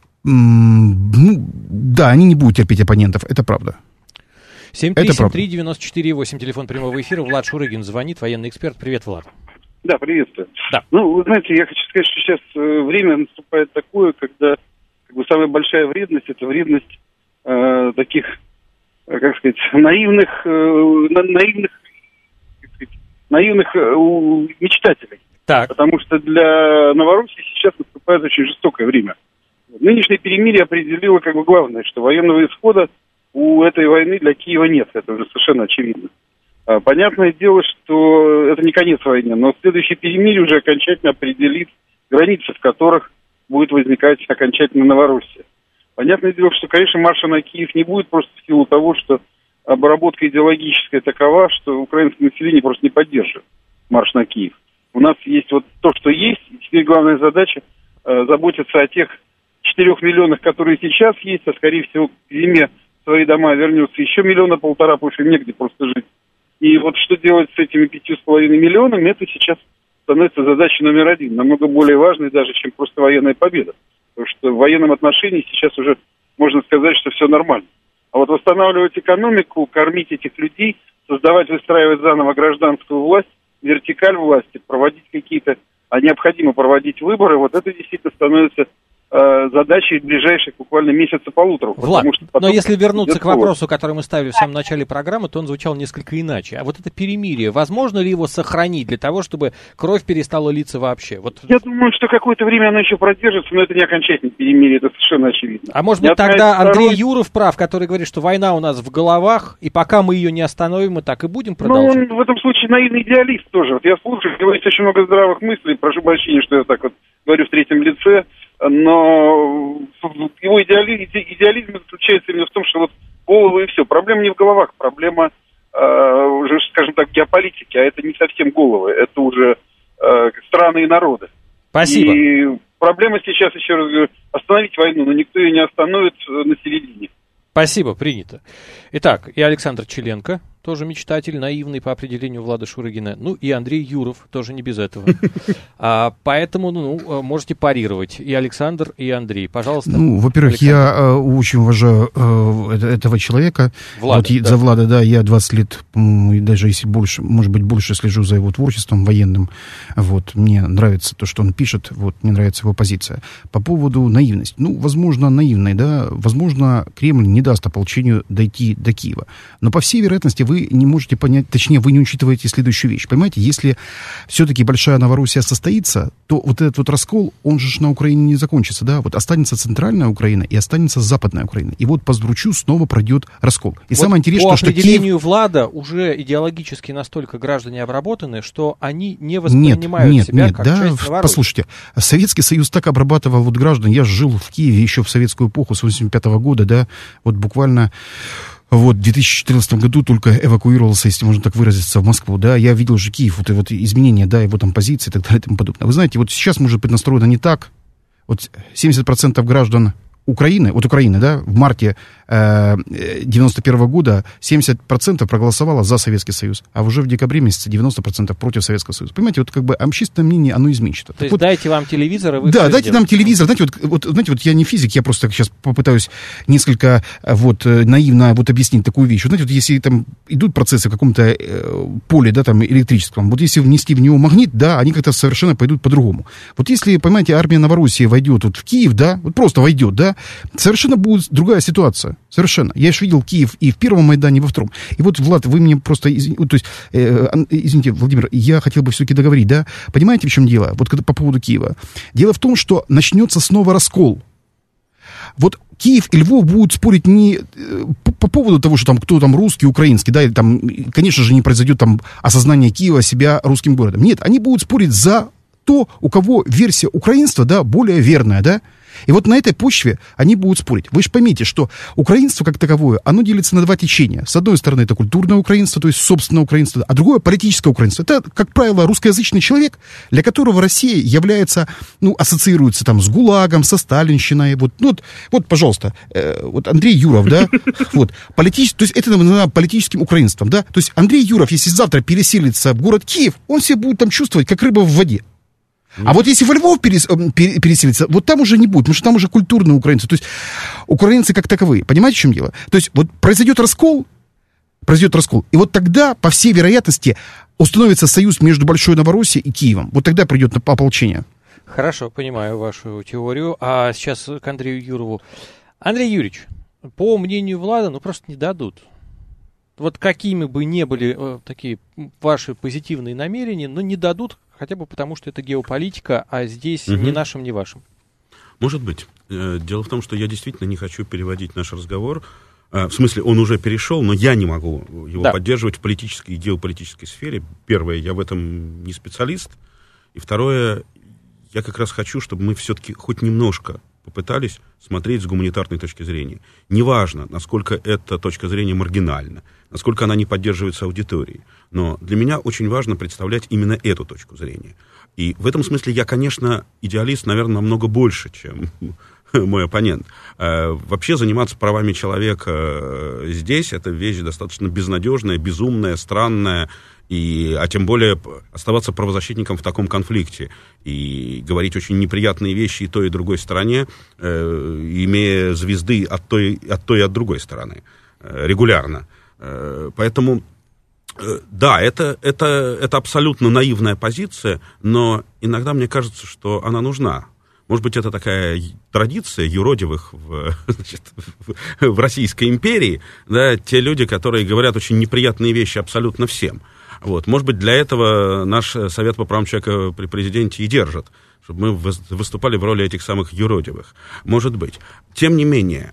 м- ну да, они не будут терпеть оппонентов, это правда. семь три семь три девять четыре восемь, телефон прямого эфира. Влад Шурыгин звонит, военный эксперт. Привет, Влад. Да, приветствую. Да. Ну, вы знаете, я хочу сказать, что сейчас время наступает такое, когда как бы самая большая вредность, это вредность э, таких, э, как сказать, наивных, э, на, наивных, как сказать, наивных э, мечтателей. Так. Потому что для Новороссии сейчас наступает очень жестокое время. Нынешнее перемирие определило как бы главное, что военного исхода у этой войны для Киева нет. Это уже совершенно очевидно. Понятное дело, что это не конец войны, но следующее перемирие уже окончательно определит границы, в которых будет возникать окончательно Новороссия. Понятное дело, что, конечно, марша на Киев не будет просто в силу того, что обработка идеологическая такова, что украинское население просто не поддерживает марш на Киев. У нас есть вот то, что есть, и теперь главная задача э, заботиться о тех четырех миллионах, которые сейчас есть, а скорее всего к зиме в свои дома вернется еще миллиона полтора, потому что негде просто жить. И вот что делать с этими пятью с половиной миллионами, это сейчас становится задачей номер один, намного более важной даже, чем просто военная победа. Потому что в военном отношении сейчас уже можно сказать, что все нормально. А вот восстанавливать экономику, кормить этих людей, создавать, выстраивать заново гражданскую власть, вертикаль власти, проводить какие-то, а необходимо проводить выборы, вот это действительно становится задачей ближайших буквально месяца-полутора. Влад, но если вернуться к вопросу, который мы ставили в самом начале программы, то он звучал несколько иначе. А вот это перемирие, возможно ли его сохранить для того, чтобы кровь перестала литься вообще? Вот... Я думаю, что какое-то время оно еще продержится, но это не окончательное перемирие, это совершенно очевидно. А может быть тогда Андрей Юров прав, который говорит, что война у нас в головах, и пока мы ее не остановим, мы так и будем продолжать? Ну, он в этом случае наивный идеалист тоже. Вот я слушаю, говорится очень много здравых мыслей, прошу прощения, что я так вот говорю в третьем лице, но его идеализм, идеализм заключается именно в том, что вот головы и все. Проблема не в головах, проблема э, уже, скажем так, геополитики, а это не совсем головы, это уже э, страны и народы. Спасибо. И проблема сейчас, еще раз говорю, остановить войну, но никто ее не остановит на середине. Спасибо, принято. Итак, и Александр Челенко, тоже мечтатель, наивный по определению Влада Шурыгина. Ну, и Андрей Юров, тоже не без этого. А, поэтому, ну, можете парировать. И Александр, и Андрей. Пожалуйста. Ну, во-первых, Александр. я э, очень уважаю э, этого человека. Влада, вот, да. За Влада, да, я двадцать лет, даже если больше, может быть, больше слежу за его творчеством военным. Вот, мне нравится то, что он пишет, вот, мне нравится его позиция. По поводу наивности. Ну, возможно, наивной, да, возможно, Кремль не даст ополчению дойти до Киева. Но, по всей вероятности, вы вы не можете понять, точнее, вы не учитываете следующую вещь. Понимаете, если все-таки большая Новороссия состоится, то вот этот вот раскол, он же на Украине не закончится, да? Вот останется центральная Украина и останется западная Украина. И вот по Сдручу снова пройдет раскол. И вот самое интересное, что Киев... По определению Влада уже идеологически настолько граждане обработаны, что они не воспринимают нет, себя нет, как да, часть Новороссии. Послушайте, Советский Союз так обрабатывал вот граждан. Я жил в Киеве еще в советскую эпоху с восемьдесят пятого года, да, вот буквально... Вот, в две тысячи четырнадцатом году только эвакуировался, если можно так выразиться, в Москву, да, я видел же Киев, вот, вот изменения, да, его там позиции и так далее и тому подобное. Вы знаете, вот сейчас, может быть, настроено не так. Вот семьдесят процентов граждан Украины, вот Украины, да, в марте девяносто первого года семьдесят процентов проголосовало за Советский Союз, а уже в декабре месяце девяносто процентов против Советского Союза. Понимаете, вот как бы общественное мнение, оно изменчиво. То так есть вот, дайте вам телевизор, и вы Да, все дайте сделаете. нам телевизор. Знаете вот, вот, знаете, вот я не физик, я просто сейчас попытаюсь несколько вот наивно вот объяснить такую вещь. Вот, знаете, вот если там идут процессы в каком-то э, поле, да, там, электрическом, вот если внести в него магнит, да, они как-то совершенно пойдут по-другому. Вот если, понимаете, армия Новороссии войдет вот в Киев, да, вот просто войдет, да, совершенно будет другая ситуация. Совершенно. Я же видел Киев и в первом Майдане, и во втором. И вот, Влад, вы мне просто, извин, то есть, э, извините, Владимир, я хотел бы все-таки договорить, да, понимаете, в чем дело? Вот когда, по поводу Киева. Дело в том, что начнется снова раскол. Вот Киев и Львов будут спорить не э, по, по поводу того, что там кто там русский, украинский, да, или там, конечно же, не произойдет там осознание Киева себя русским городом. Нет, они будут спорить за то, у кого версия украинства, да, более верная, да. И вот на этой почве они будут спорить. Вы же поймите, что украинство как таковое, оно делится на два течения. С одной стороны, это культурное украинство, то есть собственное украинство, а другое политическое украинство. Это, как правило, русскоязычный человек, для которого Россия является, ну, ассоциируется там с ГУЛАГом, со сталинщиной. Вот, ну, вот, вот пожалуйста, э, вот Андрей Юров, да, вот, политический, то есть это называется политическим украинством, да. То есть Андрей Юров, если завтра переселится в город Киев, он себя будет там чувствовать, как рыба в воде. А вот если во Львов перес, переселиться, вот там уже не будет, потому что там уже культурные украинцы. То есть украинцы как таковые. Понимаете, в чем дело? То есть вот произойдет раскол, произойдет раскол, и вот тогда, по всей вероятности, установится союз между Большой Новороссией и Киевом. Вот тогда придет ополчение. Хорошо, понимаю вашу теорию. А сейчас к Андрею Юрову. Андрей Юрьевич, по мнению Влада, ну просто не дадут. Вот какими бы ни были э, такие ваши позитивные намерения, но не дадут, хотя бы потому, что это геополитика, а здесь угу. ни нашим, ни вашим. Может быть. Дело в том, что я действительно не хочу переводить наш разговор. В смысле, он уже перешел, но я не могу его да. поддерживать в политической и геополитической сфере. Первое, я в этом не специалист. И второе, я как раз хочу, чтобы мы все-таки хоть немножко попытались смотреть с гуманитарной точки зрения. Неважно, насколько эта точка зрения маргинальна, насколько она не поддерживается аудиторией. Но для меня очень важно представлять именно эту точку зрения. И в этом смысле я, конечно, идеалист, наверное, намного больше, чем мой оппонент. Вообще заниматься правами человека здесь — это вещь достаточно безнадежная, безумная, странная. И, а тем более оставаться правозащитником в таком конфликте и говорить очень неприятные вещи и той, и другой стороне, э, имея звезды от той, от той и от другой стороны э, регулярно. Э, поэтому, э, да, это, это, это абсолютно наивная позиция, но иногда мне кажется, что она нужна. Может быть, это такая традиция юродивых в, значит, в, в Российской империи, да, те люди, которые говорят очень неприятные вещи абсолютно всем. Вот. Может быть, для этого наш Совет по правам человека при президенте и держит, чтобы мы выступали в роли этих самых юродивых. Может быть. Тем не менее,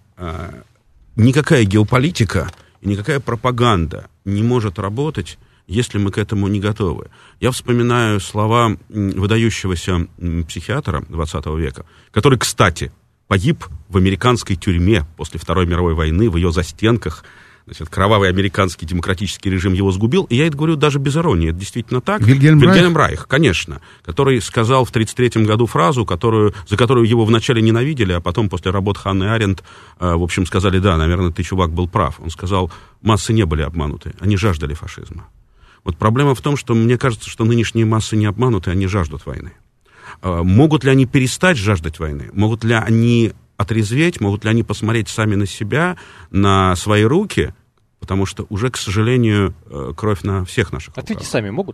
никакая геополитика и никакая пропаганда не может работать, если мы к этому не готовы. Я вспоминаю слова выдающегося психиатра двадцатого века, который, кстати, погиб в американской тюрьме после Второй мировой войны, в ее застенках. Значит, кровавый американский демократический режим его сгубил. И я это говорю даже без иронии. Это действительно так. Вильгельм, Вильгельм Райх? Райх, конечно. Который сказал в тридцать третьем году фразу, которую, за которую его вначале ненавидели, а потом после работ Ханны Аренд, э, в общем, сказали: да, наверное, ты, чувак, был прав. Он сказал: массы не были обмануты, они жаждали фашизма. Вот проблема в том, что мне кажется, что нынешние массы не обмануты, они жаждут войны. Э, могут ли они перестать жаждать войны? Могут ли они отрезветь, могут ли они посмотреть сами на себя, на свои руки, потому что уже, к сожалению, кровь на всех наших руках. Ответьте сами, могут?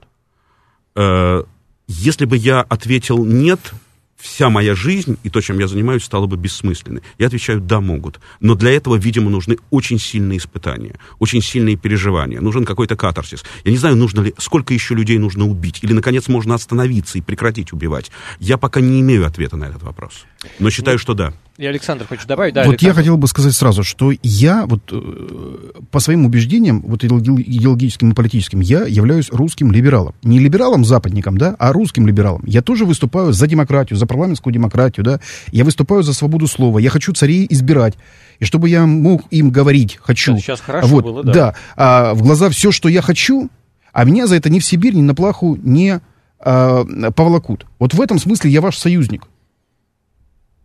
Если бы я ответил «нет», вся моя жизнь и то, чем я занимаюсь, стало бы бессмысленной. Я отвечаю: да, могут. Но для этого, видимо, нужны очень сильные испытания, очень сильные переживания. Нужен какой-то катарсис. Я не знаю, нужно ли, сколько еще людей нужно убить. Или, наконец, можно остановиться и прекратить убивать. Я пока не имею ответа на этот вопрос. Но считаю, что да. И Александр хочет добавить. Да, вот Александр. Я хотел бы сказать сразу, что я вот э, по своим убеждениям, вот идеологическим и политическим, я являюсь русским либералом. Не либералом-западником, да, а русским либералом. Я тоже выступаю за демократию, за парламентскую демократию, да. Я выступаю за свободу слова. Я хочу царей избирать. И чтобы я мог им говорить «хочу». Это сейчас хорошо вот, было, да. Да. А в глаза все, что я хочу, а меня за это ни в Сибирь, ни на плаху не а, поволокут. Вот в этом смысле я ваш союзник.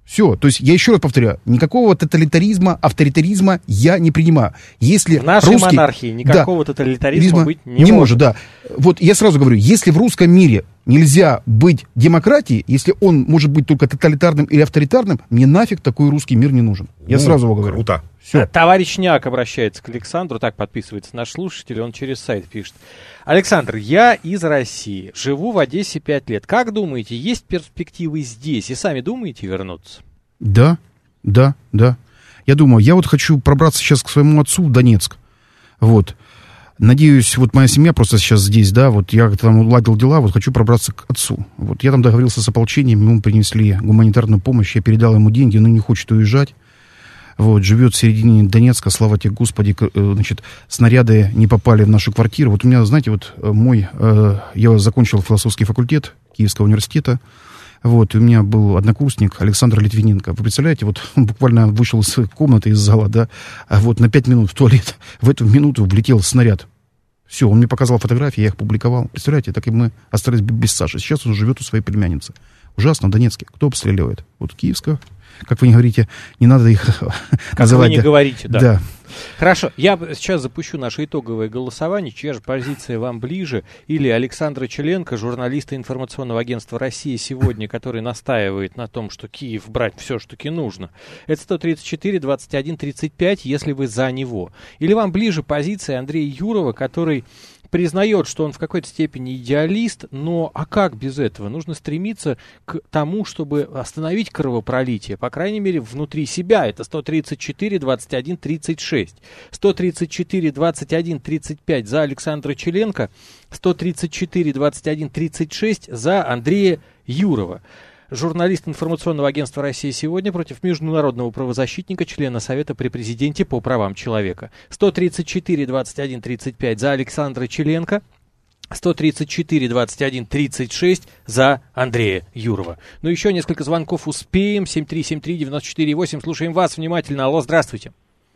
Все. То есть, я еще раз повторяю, никакого тоталитаризма, авторитаризма я не принимаю. Если в нашей русский... монархии никакого да, тоталитаризма быть не, не может. может. Да. Вот я сразу говорю, если в русском мире нельзя быть демократией, если он может быть только тоталитарным или авторитарным, мне нафиг такой русский мир не нужен. Я ну, сразу говорю. Круто. Все. Товарищ Няк обращается к Александру, так подписывается наш слушатель, он через сайт пишет. Александр, я из России, живу в Одессе пять лет. Как думаете, есть перспективы здесь? И сами думаете вернуться? Да, да, да. Я думаю, я вот хочу пробраться сейчас к своему отцу в Донецк. Вот. Надеюсь, вот моя семья просто сейчас здесь, да, вот я там уладил дела, вот хочу пробраться к отцу. Вот я там договорился с ополчением, ему принесли гуманитарную помощь, я передал ему деньги, но не хочет уезжать. Вот, живет в середине Донецка, слава тебе, Господи, значит, снаряды не попали в нашу квартиру. Вот у меня, знаете, вот мой, э, я закончил философский факультет Киевского университета, вот, и у меня был однокурсник Александр Литвиненко. Вы представляете, вот он буквально вышел из комнаты, из зала, да, а вот на пять минут в туалет, в эту минуту влетел снаряд. Все, он мне показал фотографии, я их публиковал. Представляете, так и мы остались без Саши. Сейчас он живет у своей племянницы. Ужасно, в Донецке. Кто обстреливает? Вот Киевская. Как вы не говорите, не надо их как называть. Вы не да. говорите, да. да. Хорошо, я сейчас запущу наше итоговое голосование. Чья же позиция вам ближе? Или Александра Челенко, журналиста информационного агентства «Россия сегодня», который настаивает на том, что Киев брать все-таки нужно. Это сто тридцать четыре двадцать один тридцать пять, если вы за него. Или вам ближе позиция Андрея Юрова, который признает, что он в какой-то степени идеалист, но а как без этого? Нужно стремиться к тому, чтобы остановить кровопролитие, по крайней мере, внутри себя. Это сто тридцать четыре двадцать один тридцать шесть. сто тридцать четыре двадцать один тридцать пять за Александра Челенко, сто тридцать четыре двадцать один тридцать шесть за Андрея Юрова. Журналист информационного агентства «Россия сегодня» против международного правозащитника, члена Совета при президенте по правам человека. сто тридцать четыре двадцать один тридцать пять за Александра Челенко, сто тридцать четыре двадцать один тридцать шесть за Андрея Юрова. Ну, еще несколько звонков успеем. семь три семь три девять четыре восемь. Слушаем вас внимательно. Алло, здравствуйте.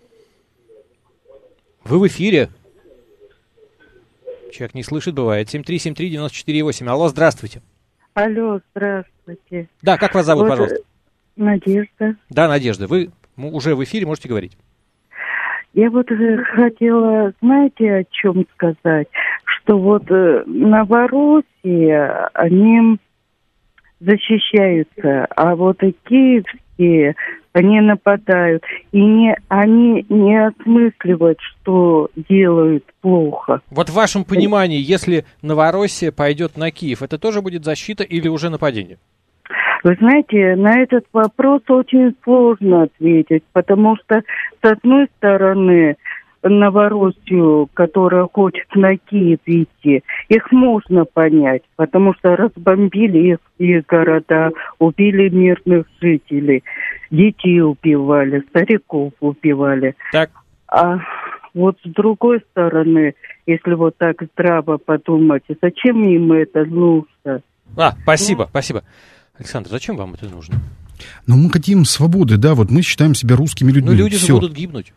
Вы в эфире. Человек не слышит, бывает. семь три семь три девять четыре восемь. Алло, здравствуйте. Алло, здравствуйте. Да, как вас зовут, вот, пожалуйста? Надежда. Да, Надежда, вы уже в эфире, можете говорить. Я вот хотела, знаете, о чем сказать? Что вот Новороссия, они защищаются, а вот и киевские, они нападают. И не, они не осмысливают, что делают плохо. Вот в вашем понимании, если Новороссия пойдет на Киев, это тоже будет защита или уже нападение? Вы знаете, на этот вопрос очень сложно ответить, потому что, с одной стороны, Новороссию, которая хочет на Киев идти, их можно понять, потому что разбомбили их, их города, убили мирных жителей, детей убивали, стариков убивали. Так. А вот с другой стороны, если вот так здраво подумать, зачем им это нужно? А, спасибо, ну... спасибо. Александр, зачем вам это нужно? Но мы хотим свободы, да, вот мы считаем себя русскими людьми. Ну, люди Все. же будут гибнуть.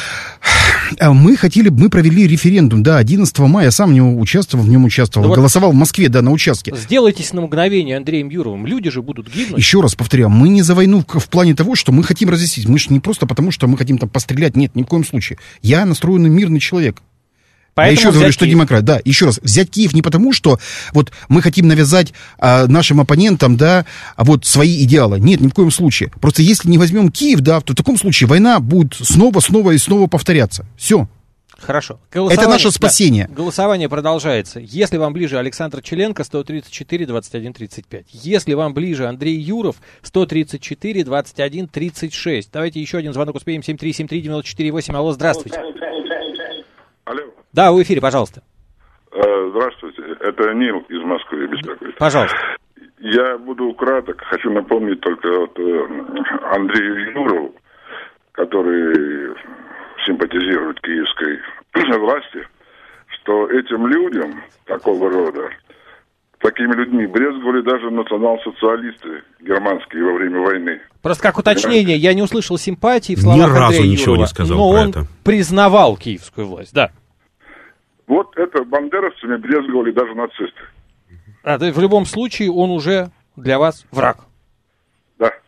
Мы хотели, мы провели референдум, да, одиннадцатого мая, я сам в нем участвовал, в нем участвовал, да, голосовал вот в Москве, да, на участке. Сделайтесь на мгновение Андреем Юровым, люди же будут гибнуть. Еще раз повторяю, мы не за войну в, в плане того, что мы хотим разъяснить, мы же не просто потому, что мы хотим там пострелять, нет, ни в коем случае. Я настроенный мирный человек. Поэтому я еще говорю, что Киев. Демократ. Да, еще раз, взять Киев не потому, что вот мы хотим навязать а, нашим оппонентам, да, а вот свои идеалы. Нет, ни в коем случае. Просто если не возьмем Киев, да, то в таком случае война будет снова, снова и снова повторяться. Все. Хорошо. Это наше спасение. Да, голосование продолжается. Если вам ближе Александр Челенко, сто тридцать четыре двадцать один тридцать пять. Если вам ближе Андрей Юров, сто тридцать четыре двадцать один тридцать шесть. Давайте еще один звонок успеем. семь три семь три девять четыре восемь. Алло, здравствуйте. Алло. Да, вы в эфире, пожалуйста. Здравствуйте, это Нил из Москвы беспокоит. Пожалуйста. Я буду краток, хочу напомнить только вот Андрею Юрову, который симпатизирует киевской власти, что этим людям такого рода, такими людьми брезговали даже национал-социалисты германские во время войны. Просто как уточнение, я не услышал симпатии в словах Ни разу Андрея ничего Юрова, не сказал но про он это. признавал киевскую власть, да. Вот это бандеровцами брезговали даже нацисты. А, то есть в любом случае он уже для вас враг. Да.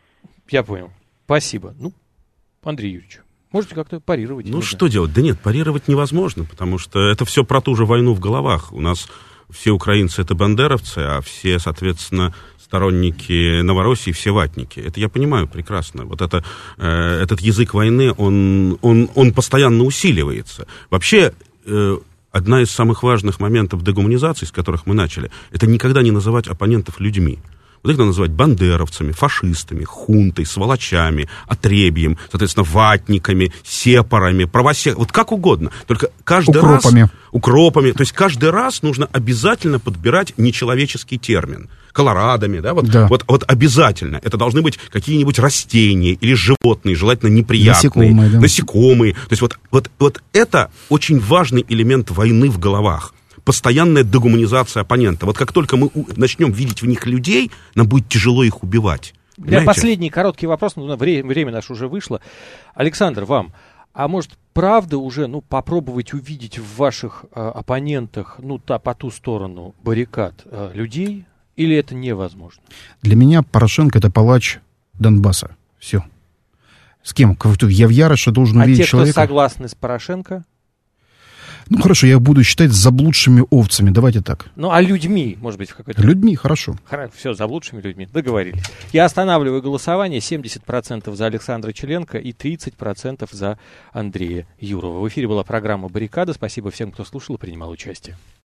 Я понял. Спасибо. Ну, Андрей Юрьевич, можете как-то парировать? Ну, что делать? Да нет, парировать невозможно, потому что это все про ту же войну в головах. У нас все украинцы — это бандеровцы, а все, соответственно, сторонники Новороссии, все ватники. Это я понимаю прекрасно. Вот это, э, этот язык войны, он, он, он постоянно усиливается. Вообще, э, одна из самых важных моментов дегуманизации, с которых мы начали, это никогда не называть оппонентов людьми. Вот их надо называть бандеровцами, фашистами, хунтой, сволочами, отребьем, соответственно, ватниками, сепарами, правосек... Вот как угодно. Только каждый укропами. раз... Укропами. То есть каждый раз нужно обязательно подбирать нечеловеческий термин. Колорадами, да? Вот, да. Вот, вот обязательно. Это должны быть какие-нибудь растения или животные, желательно неприятные. Насекомые, да. Насекомые. То есть вот, вот, вот это очень важный элемент войны в головах. Постоянная дегуманизация оппонента. Вот как только мы начнем видеть в них людей, нам будет тяжело их убивать. У меня последний короткий вопрос, ну, время, время наше уже вышло. Александр, вам, а может, правда уже, ну, попробовать увидеть в ваших э, оппонентах, ну, та, по ту сторону баррикад э, людей, или это невозможно? Для меня Порошенко — это палач Донбасса. Все. С кем? Я в ярости должен а увидеть те, человека. кто согласны с Порошенко? Ну, хорошо, я буду считать заблудшими овцами, давайте так. Ну, а людьми, может быть, в какой-то... Людьми, хорошо. Хорошо, все, заблудшими людьми, договорились. Я останавливаю голосование, семьдесят процентов за Александра Челенко и тридцать процентов за Андрея Юрова. В эфире была программа «Баррикада». Спасибо всем, кто слушал и принимал участие.